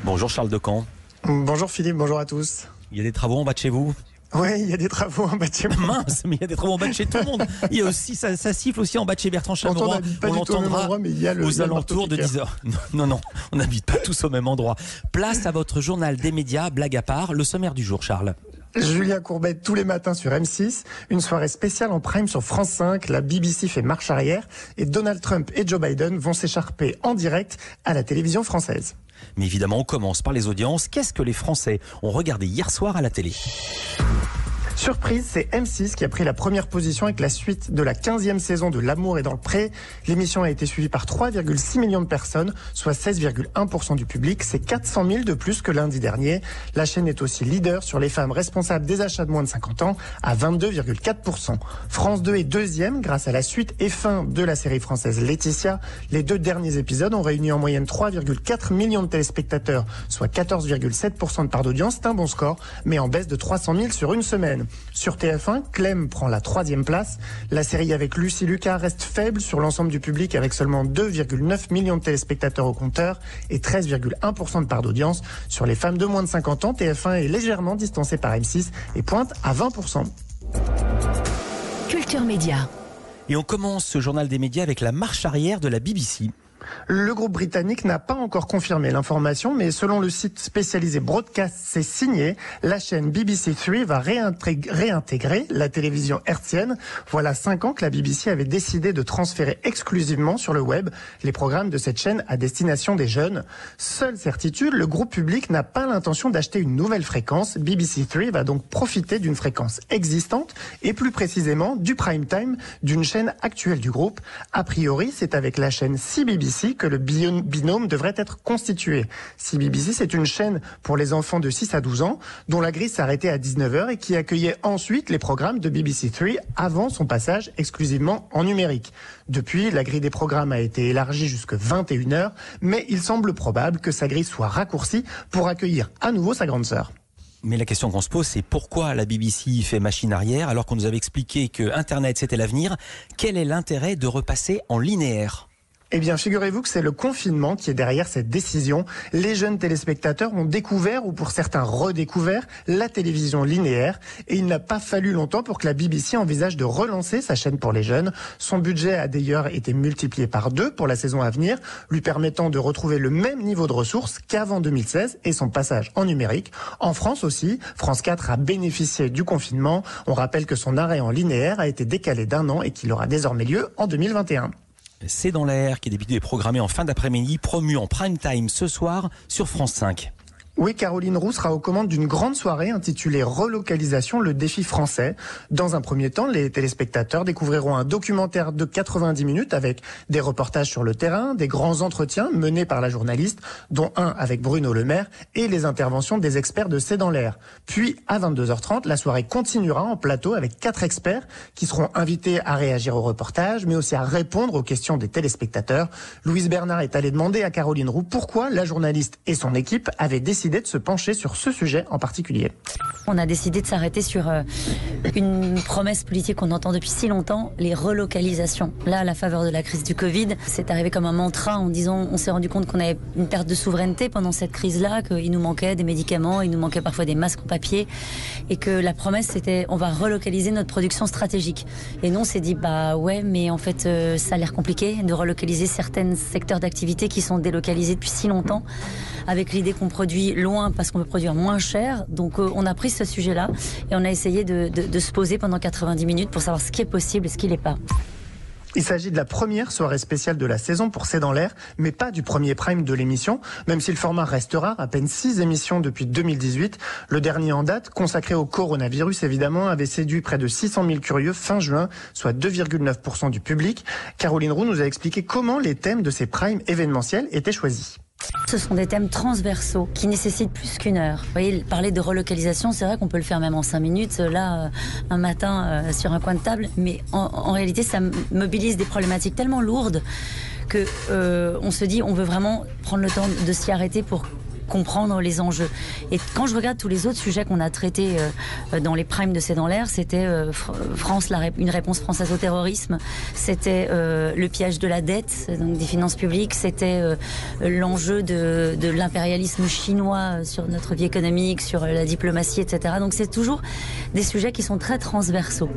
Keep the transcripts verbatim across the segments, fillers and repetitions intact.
Bonjour Charles Decamp. Bonjour Philippe, bonjour à tous. Il y a des travaux en bas de chez vous? Oui, il y a des travaux en bas de chez moi. Mince, mais il y a des travaux en bas de chez tout le monde. Il y a aussi, ça, ça siffle aussi en bas de chez Bertrand Chameroy. On l'entendra aux alentours de dix heures. Non, non, non, on n'habite pas tous au même endroit. Place à votre journal des médias, blague à part, le sommaire du jour, Charles. Julien Courbet tous les matins sur M six, une soirée spéciale en prime sur France cinq, la B B C fait marche arrière et Donald Trump et Joe Biden vont s'écharper en direct à la télévision française. Mais évidemment, on commence par les audiences. Qu'est-ce que les Français ont regardé hier soir à la télé ? Surprise, c'est M six qui a pris la première position avec la suite de la quinzième saison de L'amour est dans le pré. L'émission a été suivie par trois virgule six millions de personnes, soit seize virgule un pour cent du public. C'est quatre cent mille de plus que lundi dernier. La chaîne est aussi leader sur les femmes responsables des achats de moins de cinquante ans à vingt-deux virgule quatre pour cent. France deux est deuxième grâce à la suite et fin de la série française Laetitia. Les deux derniers épisodes ont réuni en moyenne trois virgule quatre millions de téléspectateurs, soit quatorze virgule sept pour cent de part d'audience. C'est un bon score, mais en baisse de trois cent mille sur une semaine. Sur T F un, Clem prend la troisième place. La série avec Lucie Lucas reste faible sur l'ensemble du public avec seulement deux virgule neuf millions de téléspectateurs au compteur et treize virgule un pour cent de part d'audience. Sur les femmes de moins de cinquante ans, T F un est légèrement distancé par M six et pointe à vingt pour cent. Culture Média. Et on commence ce journal des médias avec la marche arrière de la B B C. Le groupe britannique n'a pas encore confirmé l'information, mais selon le site spécialisé Broadcast, c'est signé. La chaîne B B C trois va réintégrer, réintégrer la télévision hertzienne. Voilà cinq ans que la B B C avait décidé de transférer exclusivement sur le web les programmes de cette chaîne à destination des jeunes. Seule certitude, le groupe public n'a pas l'intention d'acheter une nouvelle fréquence. B B C trois va donc profiter d'une fréquence existante et plus précisément du prime time d'une chaîne actuelle du groupe. A priori, c'est avec la chaîne C B B C que le binôme devrait être constitué. C B B C, c'est une chaîne pour les enfants de six à douze ans, dont la grille s'arrêtait à dix-neuf heures et qui accueillait ensuite les programmes de B B C trois avant son passage exclusivement en numérique. Depuis, la grille des programmes a été élargie jusqu'à vingt et une heures, mais il semble probable que sa grille soit raccourcie pour accueillir à nouveau sa grande sœur. Mais la question qu'on se pose, c'est pourquoi la B B C fait machine arrière alors qu'on nous avait expliqué que Internet c'était l'avenir? Quel est l'intérêt de repasser en linéaire ? Eh bien, figurez-vous que c'est le confinement qui est derrière cette décision. Les jeunes téléspectateurs ont découvert, ou pour certains redécouvert, la télévision linéaire. Et il n'a pas fallu longtemps pour que la B B C envisage de relancer sa chaîne pour les jeunes. Son budget a d'ailleurs été multiplié par deux pour la saison à venir, lui permettant de retrouver le même niveau de ressources qu'avant deux mille seize et son passage en numérique. En France aussi, France quatre a bénéficié du confinement. On rappelle que son arrêt en linéaire a été décalé d'un an et qu'il aura désormais lieu en deux mille vingt et un. C'est dans l'air qui est d'habitude programmé en fin d'après-midi, promu en prime time ce soir sur France cinq. Oui, Caroline Roux sera aux commandes d'une grande soirée intitulée Relocalisation, le défi français. Dans un premier temps, les téléspectateurs découvriront un documentaire de quatre-vingt-dix minutes avec des reportages sur le terrain, des grands entretiens menés par la journaliste, dont un avec Bruno Le Maire, et les interventions des experts de C'est dans l'air. Puis, à vingt-deux heures trente, la soirée continuera en plateau avec quatre experts qui seront invités à réagir au reportage, mais aussi à répondre aux questions des téléspectateurs. Louise Bernard est allée demander à Caroline Roux pourquoi la journaliste et son équipe avaient décidé de se pencher sur ce sujet en particulier. On a décidé de s'arrêter sur euh, une promesse politique qu'on entend depuis si longtemps, les relocalisations. Là, à la faveur de la crise du Covid, c'est arrivé comme un mantra en disant, on s'est rendu compte qu'on avait une perte de souveraineté pendant cette crise-là, qu'il nous manquait des médicaments, il nous manquait parfois des masques en papier, et que la promesse c'était, on va relocaliser notre production stratégique. Et nous, on s'est dit, bah ouais, mais en fait, euh, ça a l'air compliqué de relocaliser certains secteurs d'activité qui sont délocalisés depuis si longtemps, avec l'idée qu'on produit loin parce qu'on peut produire moins cher. Donc euh, on a pris ce sujet-là et on a essayé de, de, de se poser pendant quatre-vingt-dix minutes pour savoir ce qui est possible et ce qui l'est pas. Il s'agit de la première soirée spéciale de la saison pour C'est dans l'air, mais pas du premier prime de l'émission, même si le format restera à peine six émissions depuis deux mille dix-huit. Le dernier en date, consacré au coronavirus évidemment, avait séduit près de six cent mille curieux fin juin, soit deux virgule neuf pour cent du public. Caroline Roux nous a expliqué comment les thèmes de ces primes événementiels étaient choisis. Ce sont des thèmes transversaux qui nécessitent plus qu'une heure. Vous voyez, parler de relocalisation, c'est vrai qu'on peut le faire même en cinq minutes, là, euh, un matin, euh, sur un coin de table, mais en, en réalité, ça mobilise des problématiques tellement lourdes que euh, on se dit, on veut vraiment prendre le temps de s'y arrêter pour comprendre les enjeux. Et quand je regarde tous les autres sujets qu'on a traités euh, dans les primes de C'est dans l'air, c'était euh, France, la, une réponse française au terrorisme, c'était euh, le piège de la dette, donc des finances publiques, c'était euh, l'enjeu de, de l'impérialisme chinois sur notre vie économique, sur la diplomatie, et cetera. Donc c'est toujours des sujets qui sont très transversaux.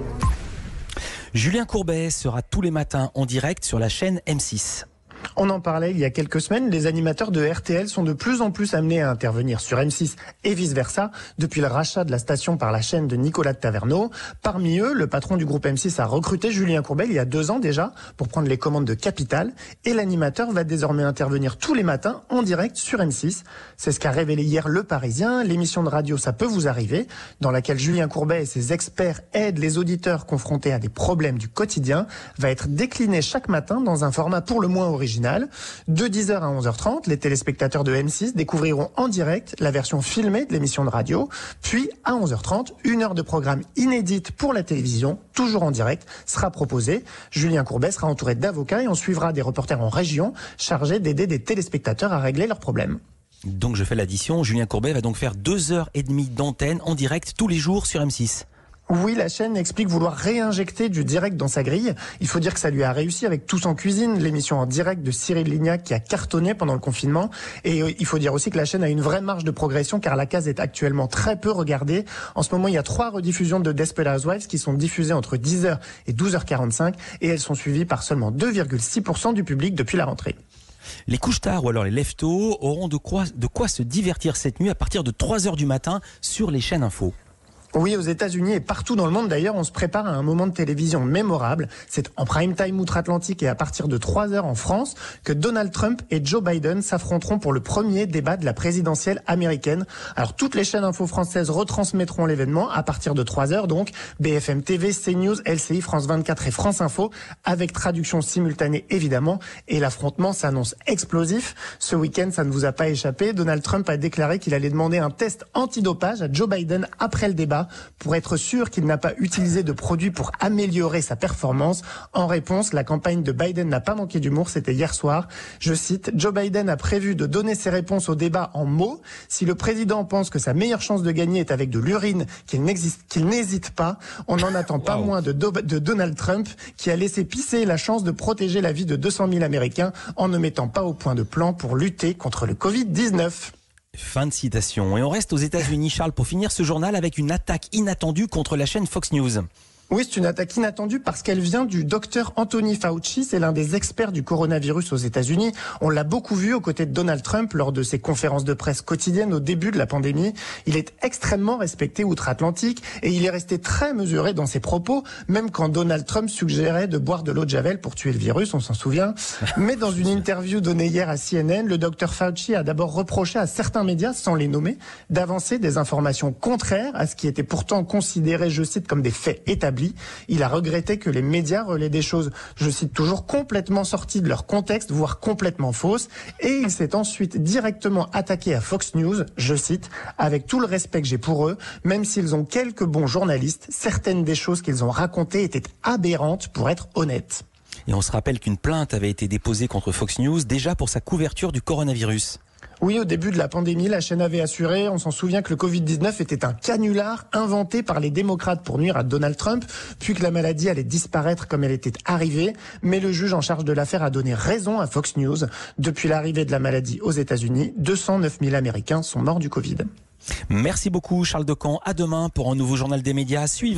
Julien Courbet sera tous les matins en direct sur la chaîne M six. On en parlait il y a quelques semaines, les animateurs de R T L sont de plus en plus amenés à intervenir sur M six et vice-versa depuis le rachat de la station par la chaîne de Nicolas de Taverneau. Parmi eux, le patron du groupe M six a recruté Julien Courbet il y a deux ans déjà pour prendre les commandes de Capital et l'animateur va désormais intervenir tous les matins en direct sur M six. C'est ce qu'a révélé hier Le Parisien, l'émission de radio Ça peut vous arriver, dans laquelle Julien Courbet et ses experts aident les auditeurs confrontés à des problèmes du quotidien, va être déclinée chaque matin dans un format pour le moins original. De dix heures à onze heures trente, les téléspectateurs de M six découvriront en direct la version filmée de l'émission de radio. Puis, à onze heures trente, une heure de programme inédite pour la télévision, toujours en direct, sera proposée. Julien Courbet sera entouré d'avocats et on suivra des reporters en région chargés d'aider des téléspectateurs à régler leurs problèmes. Donc je fais l'addition, Julien Courbet va donc faire deux heures et demie d'antenne en direct tous les jours sur M six. Oui, la chaîne explique vouloir réinjecter du direct dans sa grille. Il faut dire que ça lui a réussi avec Tous en cuisine, l'émission en direct de Cyril Lignac qui a cartonné pendant le confinement. Et il faut dire aussi que la chaîne a une vraie marge de progression car la case est actuellement très peu regardée. En ce moment, il y a trois rediffusions de Desperate Housewives qui sont diffusées entre dix heures et douze heures quarante-cinq et elles sont suivies par seulement deux virgule six pour cent du public depuis la rentrée. Les couche-tard ou alors les leftos auront de quoi, de quoi se divertir cette nuit à partir de trois heures du matin sur les chaînes info. Oui, aux États-Unis et partout dans le monde d'ailleurs, on se prépare à un moment de télévision mémorable. C'est en prime time outre-Atlantique et à partir de trois heures en France que Donald Trump et Joe Biden s'affronteront pour le premier débat de la présidentielle américaine. Alors toutes les chaînes info françaises retransmettront l'événement à partir de trois heures donc. B F M T V, CNews, L C I, France vingt-quatre et France Info avec traduction simultanée évidemment. Et l'affrontement s'annonce explosif. Ce week-end, ça ne vous a pas échappé. Donald Trump a déclaré qu'il allait demander un test antidopage à Joe Biden après le débat pour être sûr qu'il n'a pas utilisé de produits pour améliorer sa performance. En réponse, la campagne de Biden n'a pas manqué d'humour, c'était hier soir. Je cite, Joe Biden a prévu de donner ses réponses au débat en mots. Si le président pense que sa meilleure chance de gagner est avec de l'urine, qu'il n'existe, qu'il n'hésite pas, on n'en attend pas wow. moins de, Do- de Donald Trump qui a laissé pisser la chance de protéger la vie de deux cent mille Américains en ne mettant pas au point de plan pour lutter contre le covid dix-neuf. Fin de citation. Et on reste aux États-Unis, Charles, pour finir ce journal avec une attaque inattendue contre la chaîne Fox News. Oui, c'est une attaque inattendue parce qu'elle vient du docteur Anthony Fauci. C'est l'un des experts du coronavirus aux États-Unis. On l'a beaucoup vu aux côtés de Donald Trump lors de ses conférences de presse quotidiennes au début de la pandémie. Il est extrêmement respecté outre-Atlantique et il est resté très mesuré dans ses propos, même quand Donald Trump suggérait de boire de l'eau de Javel pour tuer le virus, on s'en souvient. Mais dans une interview donnée hier à C N N, le docteur Fauci a d'abord reproché à certains médias, sans les nommer, d'avancer des informations contraires à ce qui était pourtant considéré, je cite, comme des faits établis. Il a regretté que les médias relaient des choses, je cite toujours, complètement sorties de leur contexte, voire complètement fausses. Et il s'est ensuite directement attaqué à Fox News, je cite, avec tout le respect que j'ai pour eux, même s'ils ont quelques bons journalistes, certaines des choses qu'ils ont racontées étaient aberrantes pour être honnêtes. Et on se rappelle qu'une plainte avait été déposée contre Fox News déjà pour sa couverture du coronavirus. Oui, au début de la pandémie, la chaîne avait assuré, on s'en souvient, que le covid dix-neuf était un canular inventé par les démocrates pour nuire à Donald Trump, puis que la maladie allait disparaître comme elle était arrivée. Mais le juge en charge de l'affaire a donné raison à Fox News. Depuis l'arrivée de la maladie aux États-Unis, deux cent neuf mille Américains sont morts du Covid. Merci beaucoup Charles Decamp. À demain pour un nouveau journal des médias. Suivez